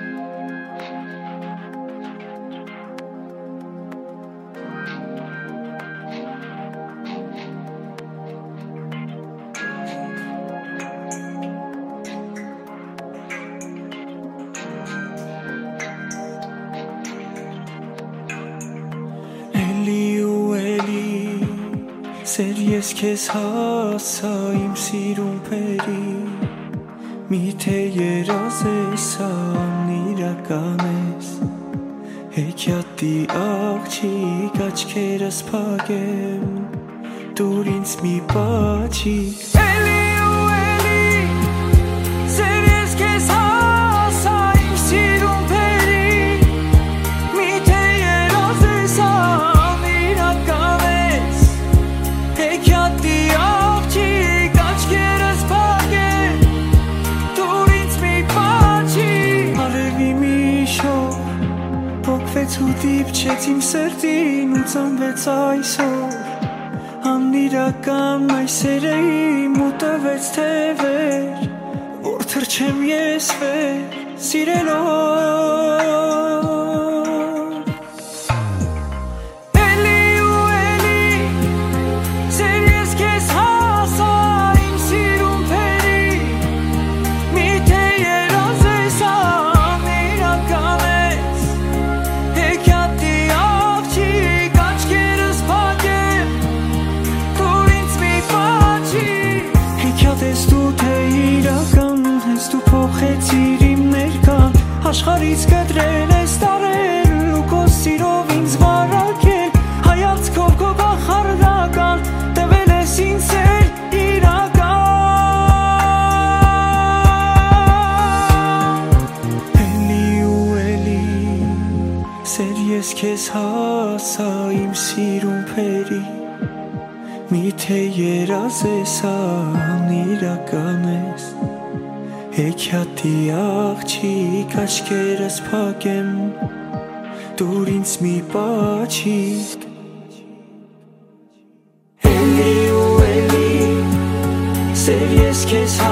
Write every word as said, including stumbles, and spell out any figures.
Սերես քեզ հասայիմ սիրուն պերի Մի թե երազ ես անիրական ես Հեքյատի աղջիկ աչքերս պագեմ Դուր ինձ մի պաչիկ Էլի ու էլի Սերես քեզ հասայիմ սիրուն պերի Մի թե երազ ես անիրական ես Հեքյատի աղջիկ աչքերս պագեմ Դուր ինձ մի պաչիկ Արևի մի շող Փոքվեց ու դիպչեց իմ սրտին ու ծնվեց այսօր Անիրական այս երեիմ ու տվեց թևեր Որ թրջեմ ես վեր սիրելով Էլի ու էլի Սերես քեզ հասայիմ սիրուն պերի Մի թե երազ ես անիրական ես Հեքյատի աղջիկ աչքերս պագեմ Դուր ինձ մի պաչիկ Հեքյատ ես դու թե իրական Ես դու փոխեցիր իմ ներկան Աշխարհից կտրել ես տարել ու քո սիրով ինձ վարակել Հայացքով քո բախարդական տվել ես ինձ սեր իրական Էլի ու էլի Սեր ես քեզ հասայիմ սիրուն պերի Մի թե երազ ես անիրական ես Հեքյատի աղջիկ աչքերս պագեմ Դուր ինձ մի պաչիկ Էլի ու էլի Սեր ես քեզ